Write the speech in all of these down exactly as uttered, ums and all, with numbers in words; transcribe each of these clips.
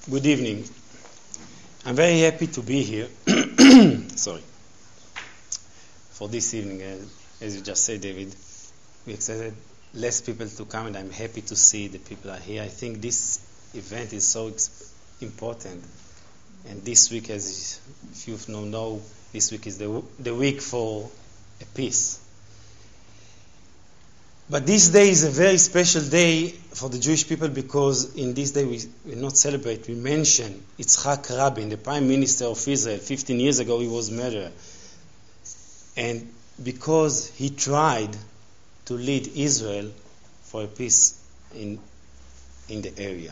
Good evening. I'm very happy to be here. Sorry. For this evening, uh, as you just said, David, we expected less people to come, and I'm happy to see the people are here. I think this event is so ex- important. And this week, as if you know, know, this week is the the week for a peace. But this day is a very special day for the Jewish people because in this day we, we not celebrate, we mention Yitzhak Rabin, the Prime Minister of Israel. fifteen years ago he was murdered. And because he tried to lead Israel for a peace in, in the area.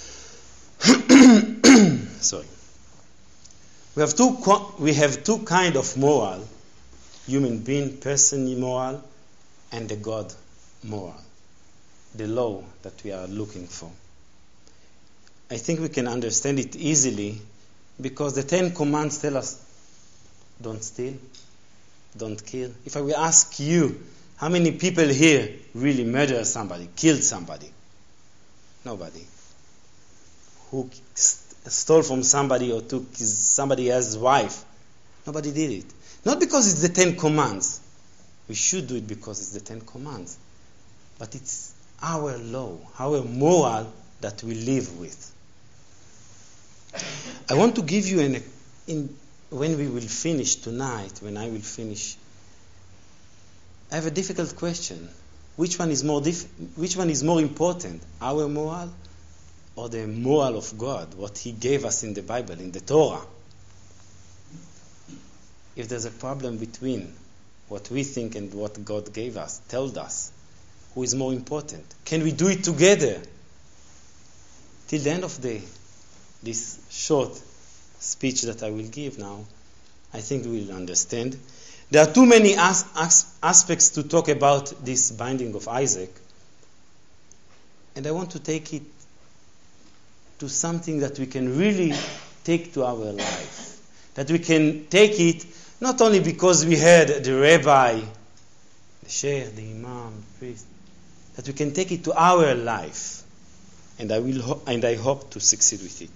Sorry. We have two we have two kind of moral, human being, person moral, and the God moral, the law that we are looking for. I think we can understand it easily because the Ten Commandments tell us, don't steal, don't kill. If I will ask you, how many people here really murdered somebody, killed somebody? Nobody. Who st- stole from somebody or took his, somebody else's wife? Nobody did it. Not because it's the Ten Commandments. We should do it because it's the Ten Commandments. But it's our law, our moral that we live with. I want to give you an, in, when we will finish tonight, when I will finish, I have a difficult question. Which one is more dif- which one is more important, our moral or the moral of God, what He gave us in the Bible, in the Torah? If there's a problem between what we think and what God gave us, told us, who is more important? Can we do it together? Till the end of the this short speech that I will give now, I think we will understand. There are too many as, as, aspects to talk about this binding of Isaac. And I want to take it to something that we can really take to our life. That we can take it not only because we heard the rabbi, the sheikh, the imam, the priest, that we can take it to our life, and I will, ho- and I hope to succeed with it.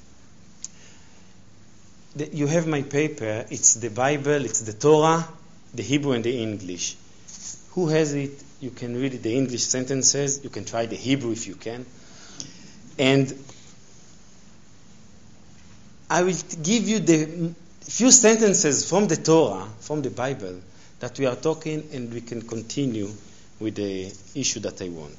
The, you have my paper. It's the Bible, it's the Torah, the Hebrew and the English. Who has it? You can read the English sentences. You can try the Hebrew if you can. And I will give you the few sentences from the Torah, from the Bible, that we are talking, and we can continue with the issue that I want.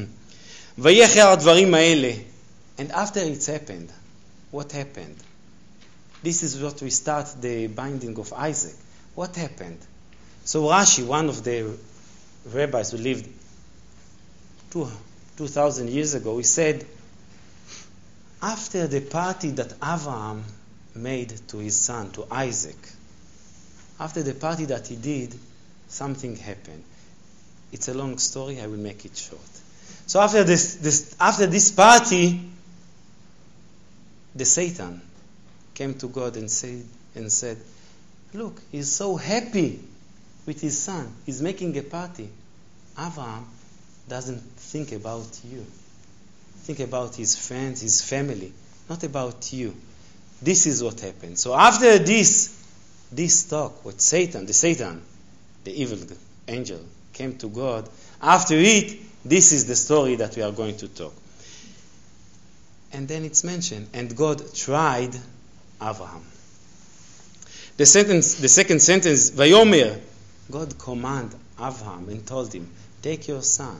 And after it's happened, what happened? This is what we start the binding of Isaac. What happened? So Rashi, one of the rabbis who lived two, two thousand years ago, he said, after the party that Abraham made to his son, to Isaac, after the party that he did, something happened. It's a long story. I will make it short. So after this, this, after this party, the Satan came to God and said, and said, "Look, he's so happy with his son. He's making a party. Abraham doesn't think about you. Think about his friends, his family, not about you." This is what happened. So after this, this talk with Satan, the Satan, the evil angel, came to God. After it, this is the story that we are going to talk. And then it's mentioned, and God tried Abraham. The sentence, the second sentence, Vayomer, God commanded Abraham and told him, take your son,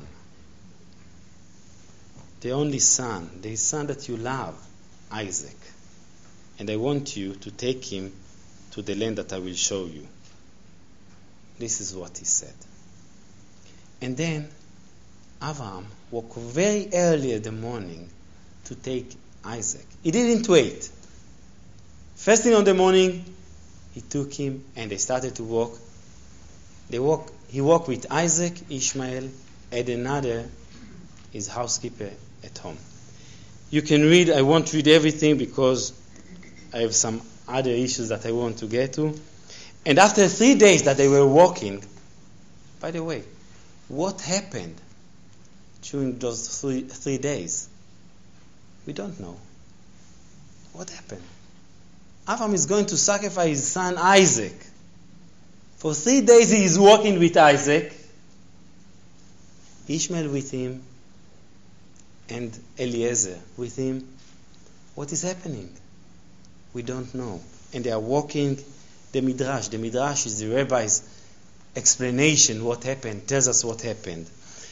the only son, the son that you love, Isaac, and I want you to take him to the land that I will show you. This is what he said. And then Abraham woke very early in the morning to take Isaac. He didn't wait. First thing on the morning, he took him and they started to walk. They walk. He walked with Isaac, Ishmael, and another, his housekeeper at home. You can read. I won't read everything because I have some other issues that I want to get to. And after three days that they were walking, by the way, what happened during those three, three days? We don't know. What happened? Abraham is going to sacrifice his son Isaac. For three days he is walking with Isaac, Ishmael with him, and Eliezer with him. What is happening? We don't know. And they are walking the Midrash. The Midrash is the rabbi's explanation what happened, tells us what happened.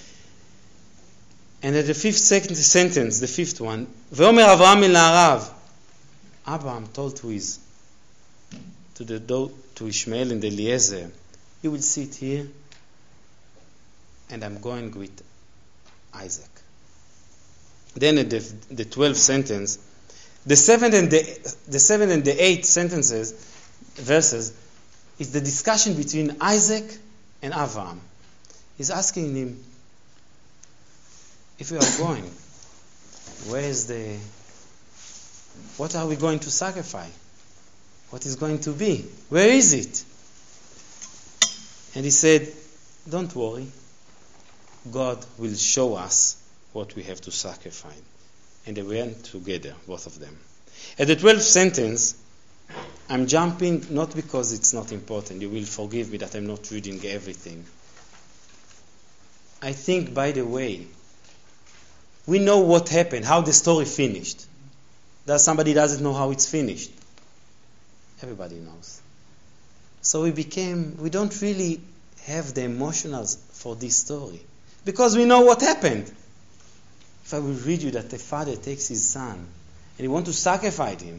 And at the fifth sentence, the fifth one, Ve'omer Avraham el na'arav. Abraham told to his, to the to Ishmael and Eliezer, you will sit here, and I'm going with Isaac. Then at the the twelfth sentence, the seventh and the the seventh and the eighth sentences, verses, is the discussion between Isaac and Abraham. He's asking him, if we are going, where is the, what are we going to sacrifice? What is going to be? Where is it? And he said, don't worry. God will show us what we have to sacrifice. And they went together, both of them. At the twelfth sentence, I'm jumping not because it's not important. You will forgive me that I'm not reading everything. I think, by the way, we know what happened, how the story finished. That somebody doesn't know how it's finished. Everybody knows. So we became, we don't really have the emotionals for this story. Because we know what happened. If I will read you that the father takes his son and he wants to sacrifice him,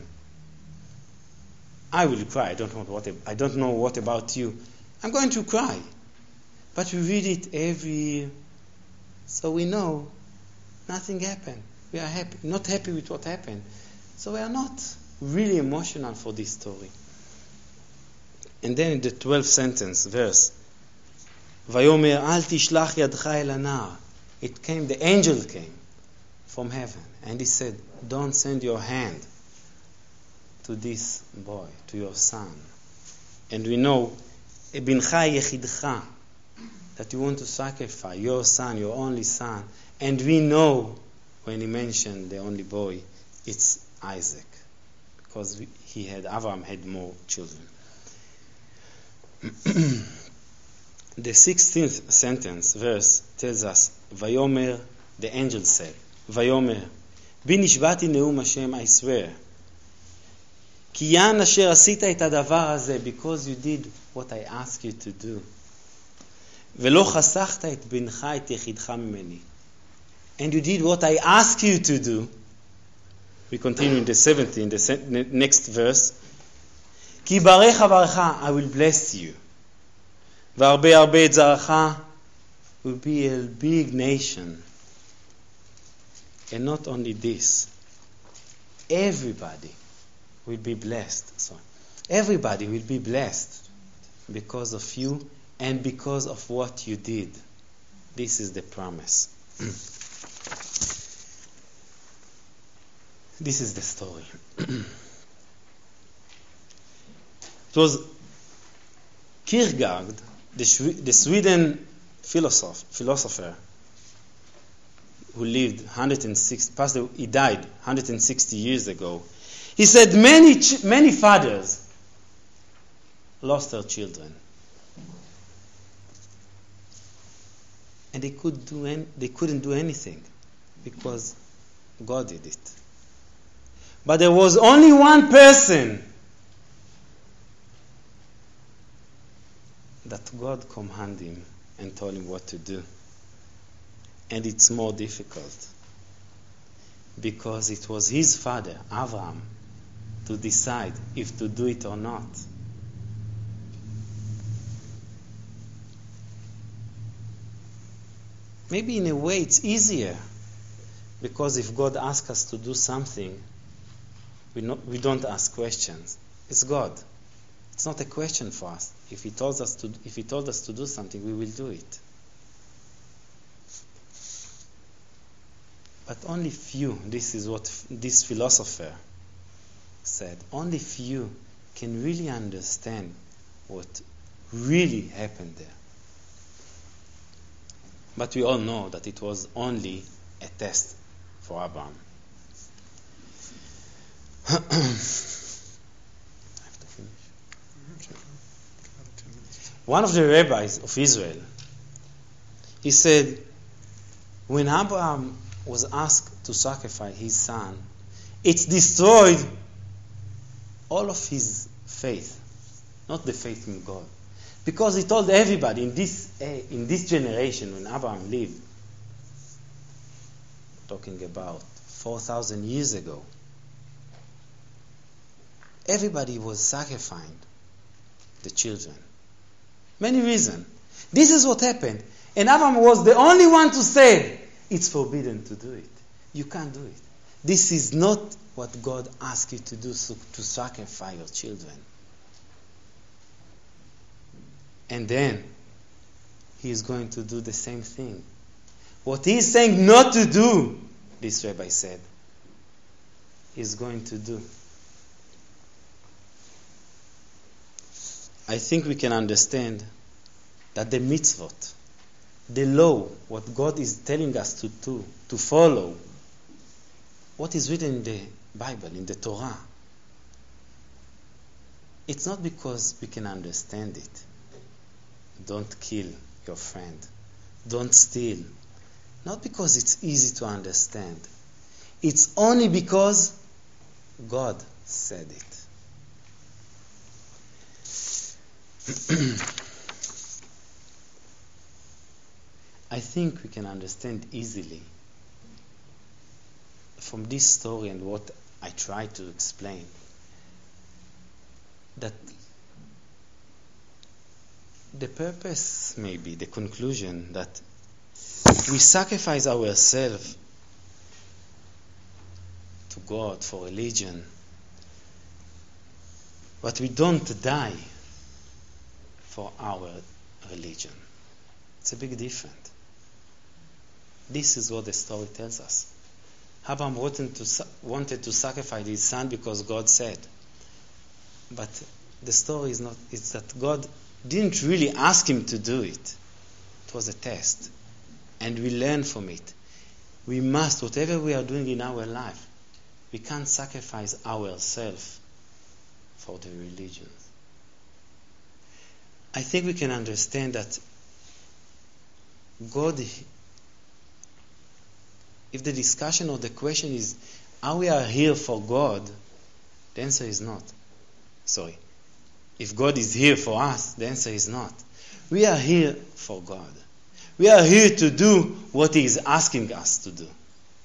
I will cry. I don't know what, I don't know what about you. I'm going to cry. But we read it every year. So we know nothing happened. We are happy, not happy with what happened. So we are not really emotional for this story. And then in the twelfth sentence, verse, Vayomer al tishlach yadcha el anar. It came, the angel came from heaven, and he said, don't send your hand to this boy, to your son. And we know, Ebincha yechidcha, that you want to sacrifice your son, your only son. And we know, when he mentioned the only boy, it's Isaac, because he had, Abraham had more children. The sixteenth sentence, verse, tells us, Vayomer, the angel said, Vayomer, Bi nishbati neum Hashem, I swear, Ki yan asher asita et hadavar hazeh, because you did what I asked you to do. Velo chasachta et bincha et yechidcha mimeni. And you did what I asked you to do. We continue in the seventeenth, the next verse. Ki barecha barecha, I will bless you. V'arbe arbe et zaracha, will be a big nation. And not only this, everybody will be blessed. So everybody will be blessed because of you and because of what you did. This is the promise. This is the story. It was Kierkegaard, the, the Sweden philosopher, philosopher who lived one hundred sixty, past the, he died one hundred sixty years ago. He said many many fathers lost their children, and they could do any, they couldn't do anything because God did it. But there was only one person that God commanded him and told him what to do. And it's more difficult because it was his father, Abraham, to decide if to do it or not. Maybe in a way it's easier because if God asks us to do something, we, not, we don't ask questions. It's God. It's not a question for us. If He told us to, if He told us to do something, we will do it. But only few, this is what this philosopher said, only few can really understand what really happened there. But we all know that it was only a test for Abraham. I have to finish. One of the rabbis of Israel, he said, when Abraham was asked to sacrifice his son, it destroyed all of his faith, not the faith in God. Because he told everybody in this in this generation when Abraham lived, talking about four thousand years ago, everybody was sacrificing the children. Many reasons. This is what happened. And Abraham was the only one to say, it's forbidden to do it. You can't do it. This is not what God asked you to do, so to sacrifice your children. And then, he is going to do the same thing. What he is saying not to do, this rabbi said, he is going to do. I think we can understand that the mitzvot, the law, what God is telling us to do, to follow, what is written in the Bible, in the Torah, it's not because we can understand it. Don't kill your friend. Don't steal. Not because it's easy to understand. It's only because God said it. I think we can understand easily from this story and what I try to explain that the purpose, maybe the conclusion, that we sacrifice ourselves to God for religion, but we don't die for our religion. It's a big difference. This is what the story tells us. Abraham wanted to, wanted to sacrifice his son because God said. But the story is not, it's that God didn't really ask him to do it. It was a test. And we learn from it. We must, whatever we are doing in our life, we can't sacrifice ourselves for the religion. I think we can understand that God, if the discussion or the question is, are we are here for God? The answer is not. Sorry. If God is here for us, the answer is not. We are here for God. We are here to do what He is asking us to do.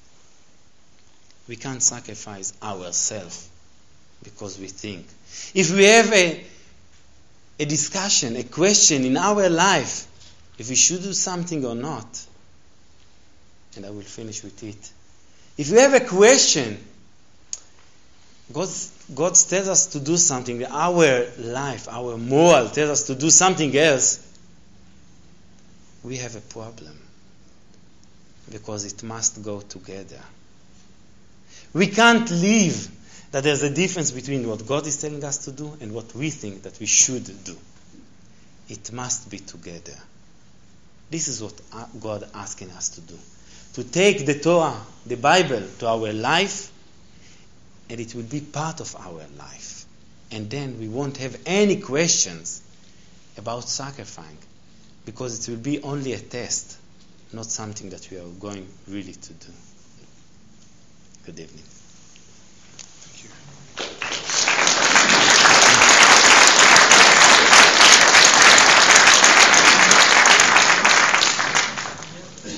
We can't sacrifice ourselves because we think. If we have a, a discussion, a question in our life, if we should do something or not, and I will finish with it. If we have a question, God, God tells us to do something, our life, our moral tells us to do something else, we have a problem. Because it must go together. We can't live that there's a difference between what God is telling us to do and what we think that we should do. It must be together. This is what God is asking us to do. To take the Torah, the Bible, to our life, and it will be part of our life. And then we won't have any questions about sacrificing, because it will be only a test, not something that we are going really to do. Good evening.